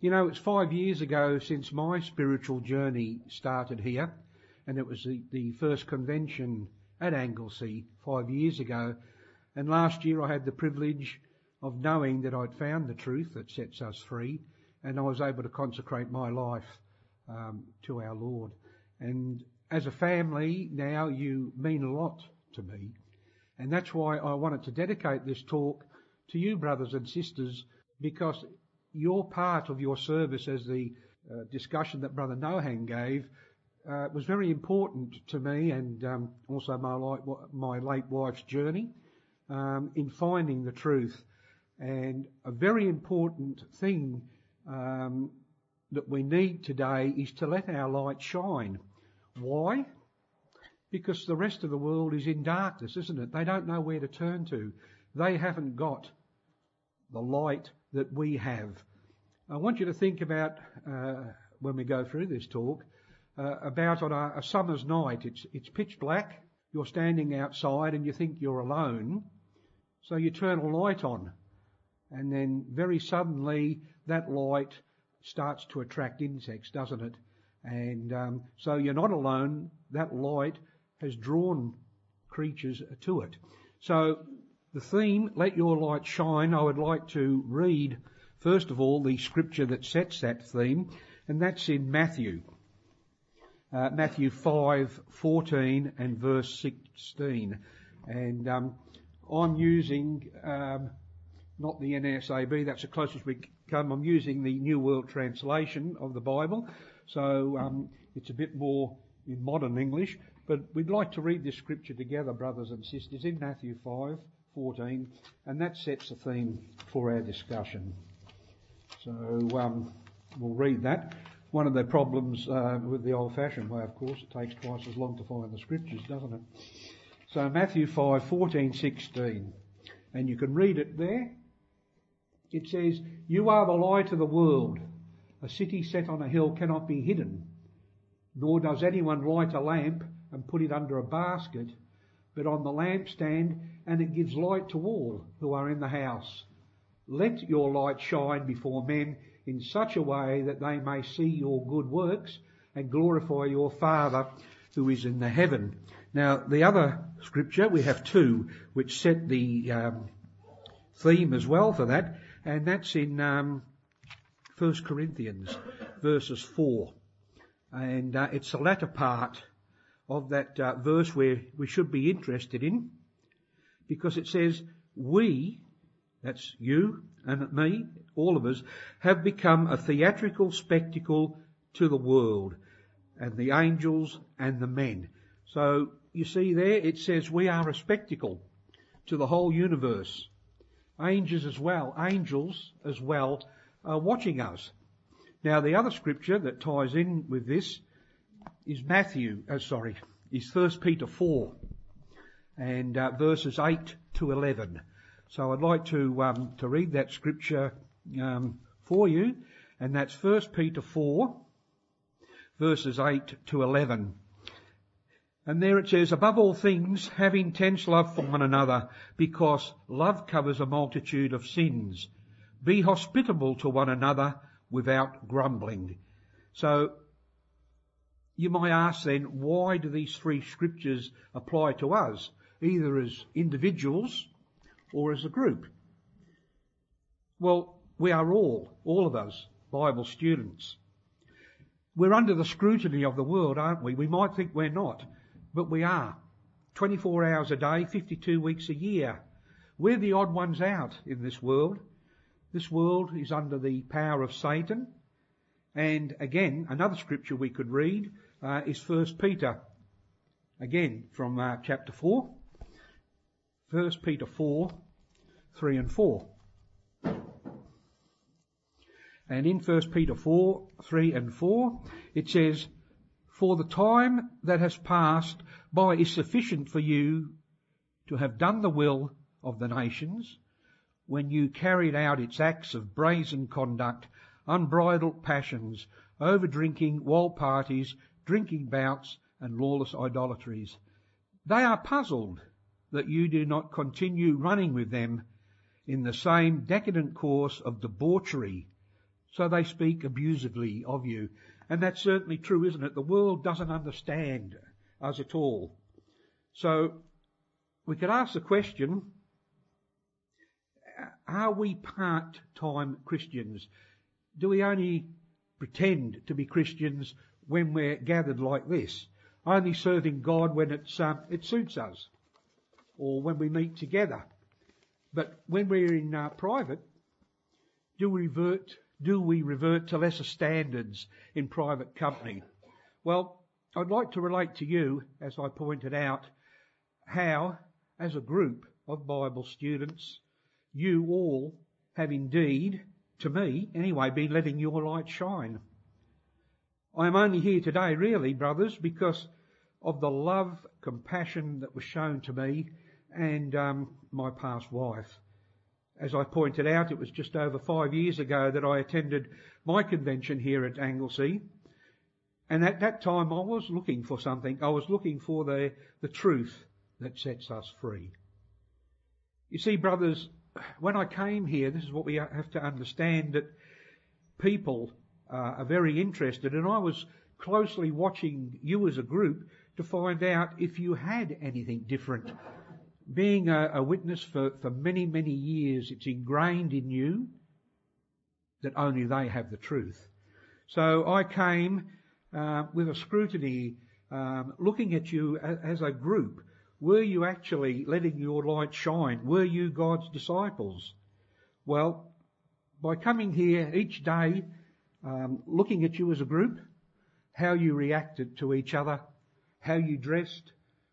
You know, it's 5 years ago since my spiritual journey started here, and it was the first convention at Anglesey 5 years ago. And last year I had the privilege of knowing that I'd found the truth that sets us free, and I was able to consecrate my life to our Lord. And as a family now, you mean a lot to me. And that's why I wanted to dedicate this talk to you, brothers and sisters, because your part of your service, as the discussion that Brother Nohang gave, was very important to me, and also my late wife's journey in finding the truth. And a very important thing that we need today is to let our light shine. Why? Because the rest of the world is in darkness, isn't it? They don't know where to turn to. They haven't got the light that we have. I want you to think about, when we go through this talk, about on a summer's night. It's pitch black. You're standing outside and you think you're alone. So you turn a light on. And then very suddenly that light starts to attract insects, doesn't it? And so you're not alone. That light has drawn creatures to it. So the theme, let your light shine, I would like to read, first of all, the scripture that sets that theme, and that's in Matthew. Matthew 5:14 and verse 16. And I'm using, not the NASB, that's the closest we come. I'm using the New World Translation of the Bible. So it's a bit more in modern English. But we'd like to read this scripture together, brothers and sisters, in Matthew 5:14, and that sets the theme for our discussion. So we'll read that. One of the problems with the old-fashioned way, of course, it takes twice as long to find the scriptures, doesn't it? So Matthew 5:14, 16, and you can read it there. It says, "You are the light of the world. A city set on a hill cannot be hidden, nor does anyone light a lamp and put it under a basket, but on the lampstand, and it gives light to all who are in the house. Let your light shine before men in such a way that they may see your good works and glorify your Father who is in the heaven." Now, the other scripture, we have two, which set the theme as well for that, and that's in 1 Corinthians, verses 4. And it's the latter part of that verse where we should be interested in, because it says, "We," that's you and me, all of us, "have become a theatrical spectacle to the world, and the angels and the men." So you see there, it says we are a spectacle to the whole universe. Angels as well are watching us. Now the other scripture that ties in with this is is 1 Peter 4 and verses 8 to 11. So I'd like to read that scripture for you, and that's 1 Peter 4 verses 8 to 11. And there it says, "Above all things, have intense love for one another, because love covers a multitude of sins. Be hospitable to one another without grumbling." So you might ask then, why do these three scriptures apply to us, either as individuals or as a group? Well, we are all of us, Bible students. We're under the scrutiny of the world, aren't we? We might think we're not, but we are. 24 hours a day, 52 weeks a year. We're the odd ones out in this world. This world is under the power of Satan. And again, another scripture we could read is 1 Peter, again from chapter 4. 1 Peter 4, 3 and 4. And in 1 Peter 4, 3 and 4, it says, "For the time that has passed by is sufficient for you to have done the will of the nations, when you carried out its acts of brazen conduct, unbridled passions, over-drinking, wild parties, drinking bouts, and lawless idolatries. They are puzzled that you do not continue running with them in the same decadent course of debauchery, so they speak abusively of you. And that's certainly true, isn't it? The world doesn't understand us at all. So we could ask the question, are we part-time Christians? Do we only pretend to be Christians when we're gathered like this? Only serving God when it suits us, or when we meet together. But when we're in private, do we revert to lesser standards in private company? Well, I'd like to relate to you, as I pointed out, how, as a group of Bible students, you all have indeed, to me anyway, been letting your light shine. I am only here today, really, brothers, because of the love, compassion that was shown to me and my past wife. As I pointed out, it was just over 5 years ago that I attended my convention here at Anglesey. And at that time I was looking for something. I was looking for the truth that sets us free. You see, brothers, when I came here, this is what we have to understand, that people are very interested, and I was closely watching you as a group to find out if you had anything different. Being a witness for many, many years, it's ingrained in you that only they have the truth. So I came with a scrutiny, looking at you as a group. Were you actually letting your light shine? Were you God's disciples? Well, by coming here each day, looking at you as a group, how you reacted to each other, how you dressed,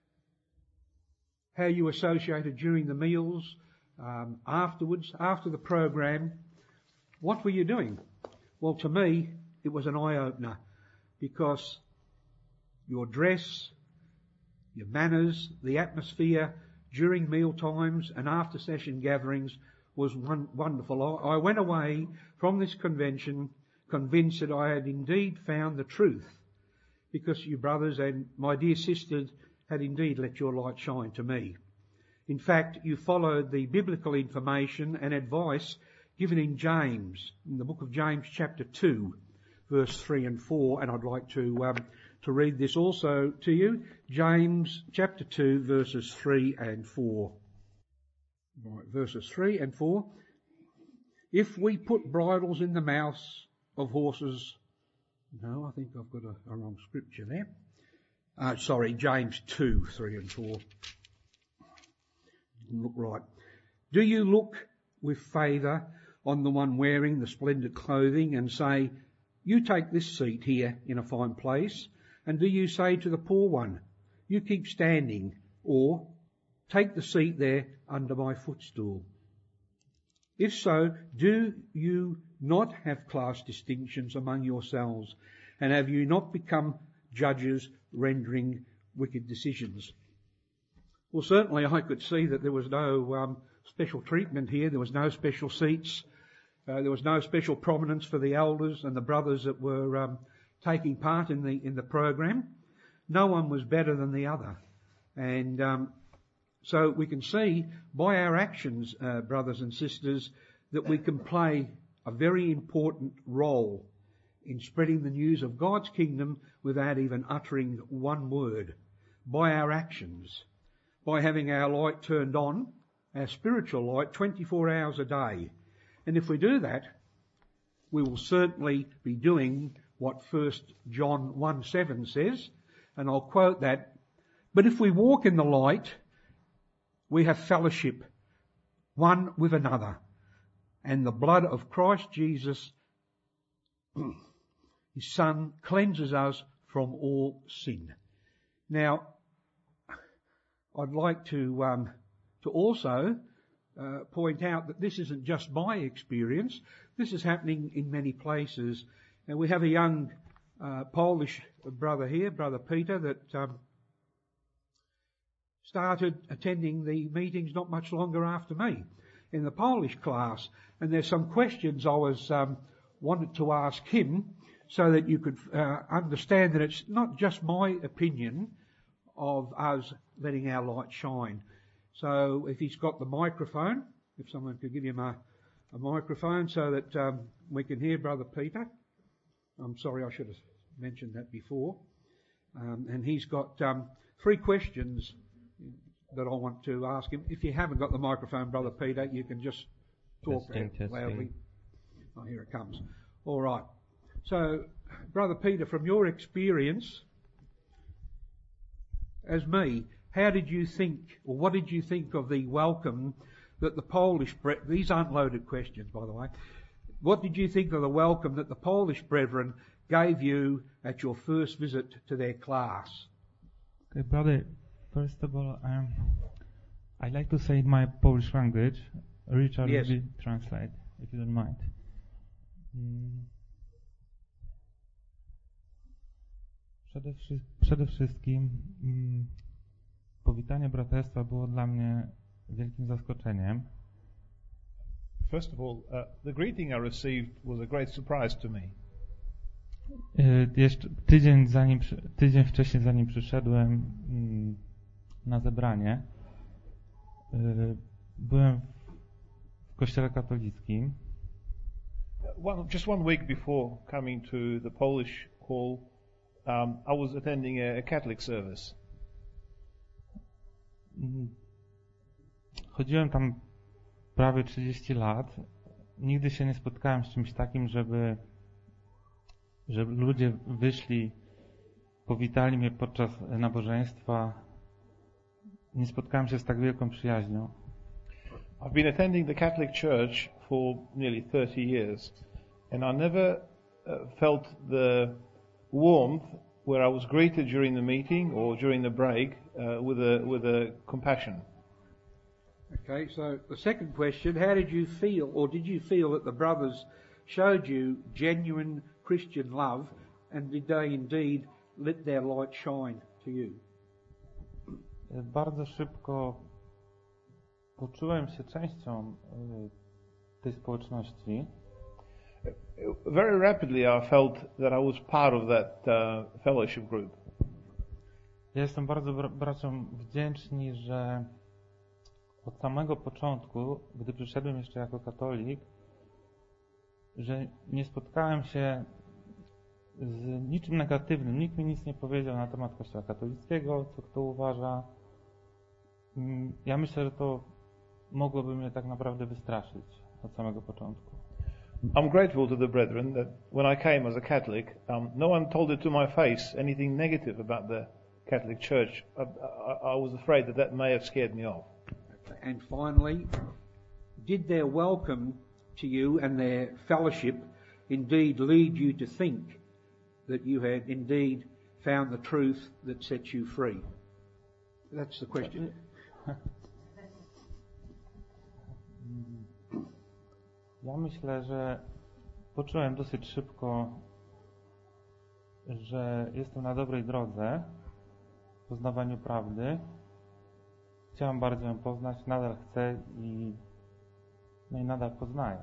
how you associated during the meals, afterwards, after the program, what were you doing? Well, to me, it was an eye-opener, because your dress, your manners, the atmosphere during meal times and after session gatherings was wonderful. I went away from this convention convinced that I had indeed found the truth, because you brothers and my dear sisters had indeed let your light shine to me. In fact, you followed the biblical information and advice given in James, in the book of James chapter 2, verse 3 and 4, and I'd like to read this also to you. James chapter 2, verses 3 and 4. Right, verses 3 and 4. If we put bridles in the mouths of horses... No, I think I've got a wrong scripture there. Sorry, James 2, 3 and 4. Look right. Do you look with favour on the one wearing the splendid clothing and say, you take this seat here in a fine place? And do you say to the poor one, you keep standing, or take the seat there under my footstool? If so, do you not have class distinctions among yourselves, and have you not become judges rendering wicked decisions? Well, certainly I could see that there was no special treatment here. There was no special seats. There was no special prominence for the elders and the brothers that were taking part in the program. No one was better than the other. And so we can see by our actions, brothers and sisters, that we can play a very important role in spreading the news of God's kingdom without even uttering one word. By our actions, by having our light turned on, our spiritual light, 24 hours a day. And if we do that, we will certainly be doing what 1 John 1:7 says, and I'll quote that. But if we walk in the light, we have fellowship one with another, and the blood of Christ Jesus, His Son, cleanses us from all sin. Now, I'd like to also point out that this isn't just my experience. This is happening in many places. And we have a young Polish brother here, Brother Peter, that started attending the meetings not much longer after me in the Polish class. And there's some questions I was wanted to ask him so that you could understand that it's not just my opinion of us letting our light shine. So if he's got the microphone, if someone could give him a a microphone so that we can hear Brother Peter. I'm sorry, I should have mentioned that before. And he's got 3 questions that I want to ask him. If you haven't got the microphone, Brother Peter, you can just talk loudly. Oh, here it comes. All right. So, Brother Peter, from your experience as me, how did you think, or what did you think of the welcome that the Polish these aren't loaded questions, by the way. What did you think of the welcome that the Polish brethren gave you at your first visit to their class? Okay, brother, first of all, I'd like to say in my Polish language. Richard will translate, if you don't mind. Przede wszystkim powitanie braterstwa było dla mnie wielkim zaskoczeniem. First of all, the greeting I received was a great surprise to me. Jeszcze tydzień wcześniej, zanim przyszedłem na zebranie, byłem w kościele katolickim. Just 1 week before coming to the Polish hall, I was attending a Catholic service. Chodziłem tam prawie 30 lat. Nigdy się nie spotkałem z czymś takim, żeby ludzie wyszli, powitali mnie podczas nabożeństwa. Nie spotkałem się z tak wielką przyjaźnią. I've been attending the Catholic Church for nearly 30 years, and I never felt the warmth where I was greeted during the meeting or during the break with a compassion. Okay, so the second question, how did you feel, or did you feel that the brothers showed you genuine Christian love, and did they indeed let their light shine to you? Bardzo szybko poczułem się częścią tej społeczności. Very rapidly I felt that I was part of that fellowship group. Ja jestem bardzo braciom wdzięczni, że od samego początku, gdy przyszedłem jeszcze jako katolik, że nie spotkałem się z niczym negatywnym. Nikt mi nic nie powiedział na temat Kościoła katolickiego, co kto uważa. Ja myślę, że to mogłoby mnie tak naprawdę wystraszyć od samego początku. I'm grateful to the brethren that when I came as a Catholic, no one told it to my face anything negative about the Catholic Church. I was afraid that may have scared me off. And finally, did their welcome to you and their fellowship indeed lead you to think that you had indeed found the truth that sets you free? That's the question. Ja myślę, że poczułem dosyć szybko, że jestem na dobrej drodze w poznawaniu prawdy. Chciałem bardzo ją poznać, nadal chcę i nadal poznaję.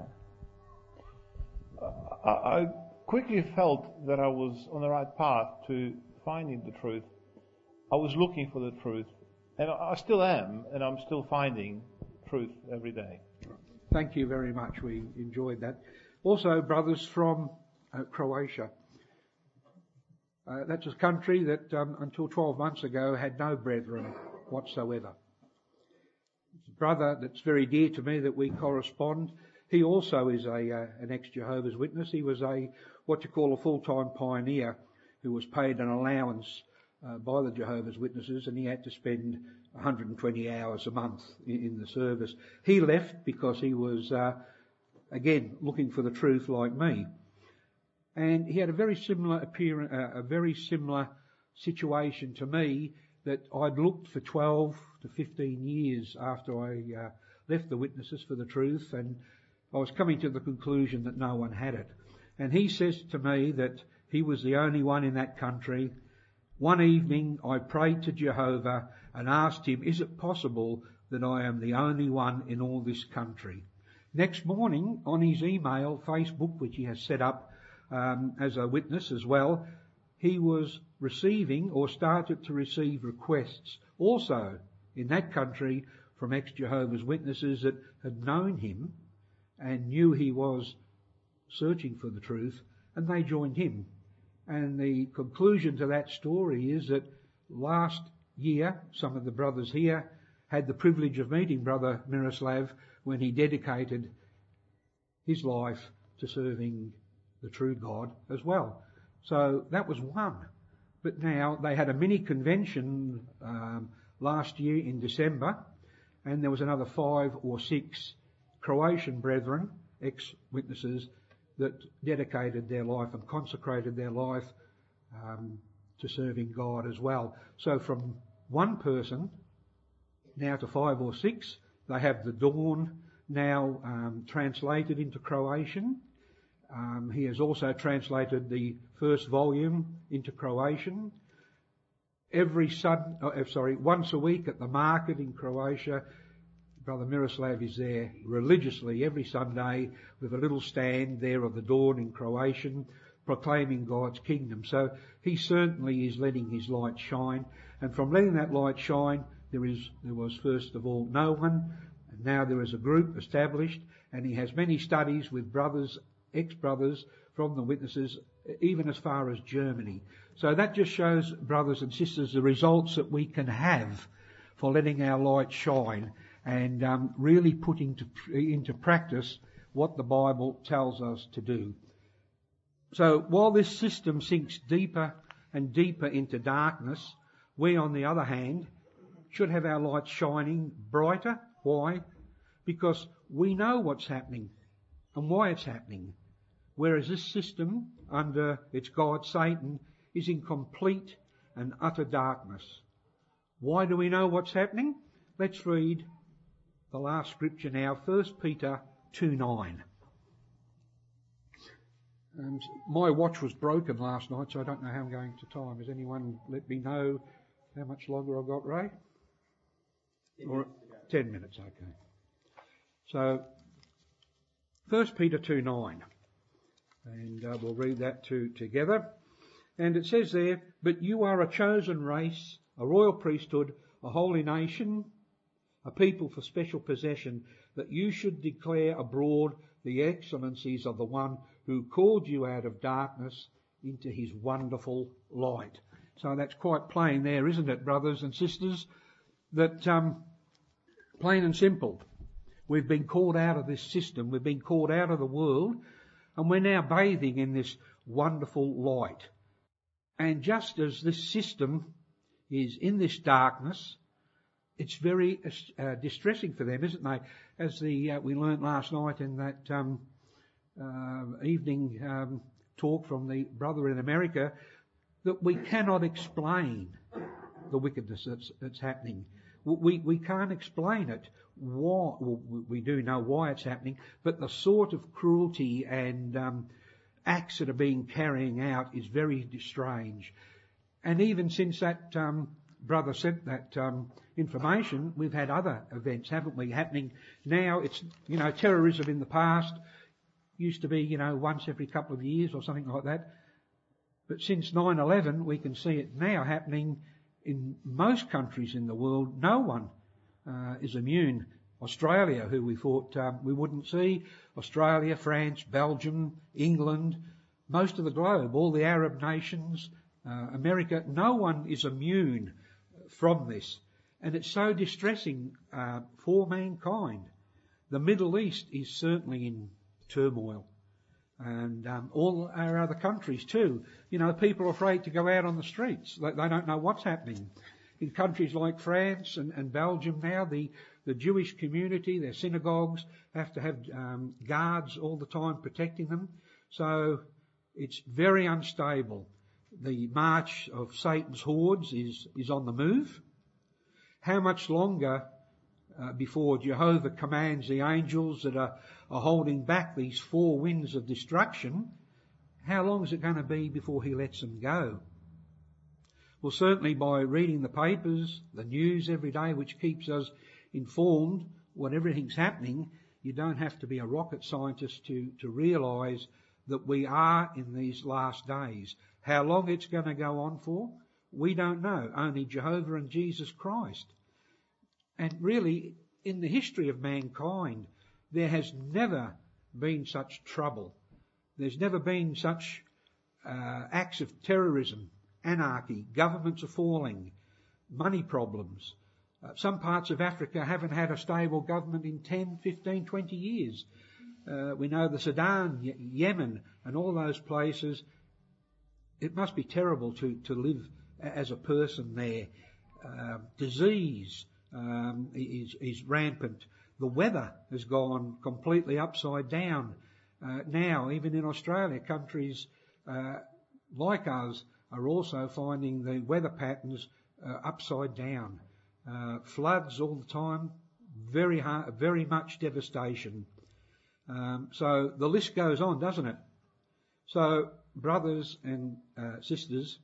I quickly felt that I was on the right path to finding the truth. I was looking for the truth, and I still am, and I'm still finding truth every day. Thank you very much. We enjoyed that. Also, brothers from Croatia. That's a country that until 12 months ago had no brethren whatsoever. It's a brother that's very dear to me that we correspond. He also is an ex-Jehovah's Witness. He was what you call a full-time pioneer who was paid an allowance by the Jehovah's Witnesses, and he had to spend 120 hours a month in the service. He left because he was, again, looking for the truth like me. And he had a very similar appearance, a very similar situation to me, that I'd looked for 12 to 15 years after I left the Witnesses for the truth, and I was coming to the conclusion that no one had it. And he says to me that he was the only one in that country. One evening I prayed to Jehovah and asked him, is it possible that I am the only one in all this country? Next morning, on his email, Facebook, which he has set up as a witness as well, he was receiving or started to receive requests also in that country from ex-Jehovah's Witnesses that had known him and knew he was searching for the truth, and they joined him. And the conclusion to that story is that last year, some of the brothers here had the privilege of meeting Brother Miroslav when he dedicated his life to serving the true God as well. So that was one. But now they had a mini convention last year in December, and there was another 5 or 6 Croatian brethren, ex-witnesses, that dedicated their life and consecrated their life to serving God as well. So from one person now to 5 or 6, they have the Dawn now translated into Croatian. He has also translated the first volume into Croatian. Once a week at the market in Croatia, Brother Miroslav is there religiously every Sunday with a little stand there of the Dawn in Croatian, proclaiming God's kingdom. So he certainly is letting his light shine. And from letting that light shine, there was first of all no one, and now there is a group established, and he has many studies with brothers, ex-brothers from the witnesses, even as far as Germany. So that just shows, brothers and sisters, the results that we can have for letting our light shine and really putting into practice what the Bible tells us to do. So while this system sinks deeper and deeper into darkness, we, on the other hand, should have our light shining brighter. Why? Because we know what's happening and why it's happening. Whereas this system, under its god Satan, is in complete and utter darkness. Why do we know what's happening? Let's read the last scripture now, 1 Peter 2:9. My watch was broken last night, so I don't know how I'm going to time. Has anyone let me know how much longer I've got, Ray? 10 minutes, okay. So, 1 Peter 2:9. And we'll read that together. And it says there, "But you are a chosen race, a royal priesthood, a holy nation, a people for special possession, that you should declare abroad the excellencies of the one who called you out of darkness into his wonderful light." So that's quite plain there, isn't it, brothers and sisters? That plain and simple. We've been called out of this system, we've been called out of the world, and we're now bathing in this wonderful light. And just as this system is in this darkness, it's very distressing for them, isn't it? As we learnt last night in that evening talk from the brother in America, that we cannot explain the wickedness that's happening. We can't explain it. Why? Well, we do know why it's happening, but the sort of cruelty and acts that are being carrying out is very strange. And even since that brother sent that information, we've had other events, haven't we, happening now. It's, terrorism in the past used to be, once every couple of years or something like that. But since 9/11, we can see it now happening in most countries in the world. No one is immune. Australia, who we thought we wouldn't see, Australia, France, Belgium, England, most of the globe, all the Arab nations, America, no one is immune from this. And it's so distressing for mankind. The Middle East is certainly in turmoil. And all our other countries too. People are afraid to go out on the streets. They don't know what's happening. In countries like France and Belgium now, the Jewish community, their synagogues, have to have guards all the time protecting them. So it's very unstable. The march of Satan's hordes is on the move. How much longer before Jehovah commands the angels that are holding back these 4 winds of destruction, how long is it going to be before he lets them go? Well, certainly by reading the papers, the news every day, which keeps us informed what everything's happening, you don't have to be a rocket scientist to realise that we are in these last days. How long it's going to go on for, we don't know. Only Jehovah and Jesus Christ. And really, in the history of mankind, there has never been such trouble. There's never been such acts of terrorism, anarchy, governments are falling, money problems. Some parts of Africa haven't had a stable government in 10, 15, 20 years. We know the Sudan, Yemen, and all those places. It must be terrible to live as a person there. Disease is rampant. The weather has gone completely upside down. Now, even in Australia, countries like us are also finding the weather patterns upside down. Floods all the time, very much devastation. So the list goes on, doesn't it? So, brothers and sisters,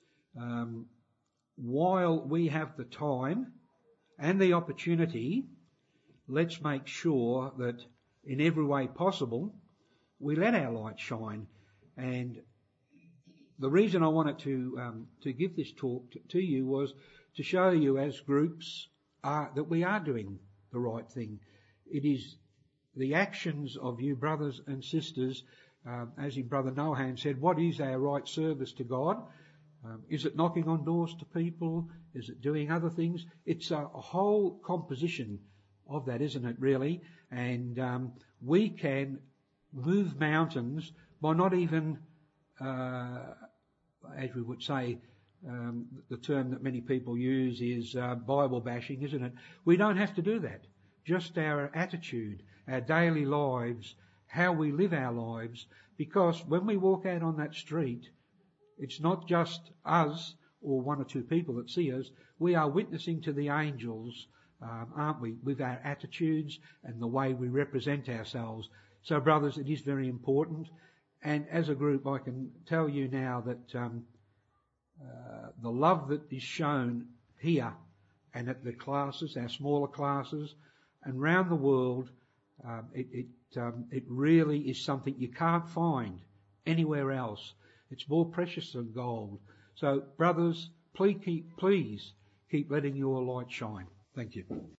while we have the time and the opportunity, let's make sure that in every way possible we let our light shine. And the reason I wanted to give this talk to you was to show you as groups that we are doing the right thing. It is the actions of you brothers and sisters, as your brother Nohan said, what is our right service to God? Is it knocking on doors to people? Is it doing other things? It's a whole composition of that, isn't it, really? And we can move mountains by not even, as we would say, the term that many people use is Bible bashing, isn't it? We don't have to do that. Just our attitude, our daily lives, how we live our lives, because when we walk out on that street, it's not just us or one or two people that see us. We are witnessing to the angels, aren't we, with our attitudes and the way we represent ourselves. So, brothers, it is very important. And as a group, I can tell you now that the love that is shown here and at the classes, our smaller classes, and round the world, it really is something you can't find anywhere else. It's more precious than gold. So, brothers, please keep letting your light shine. Thank you.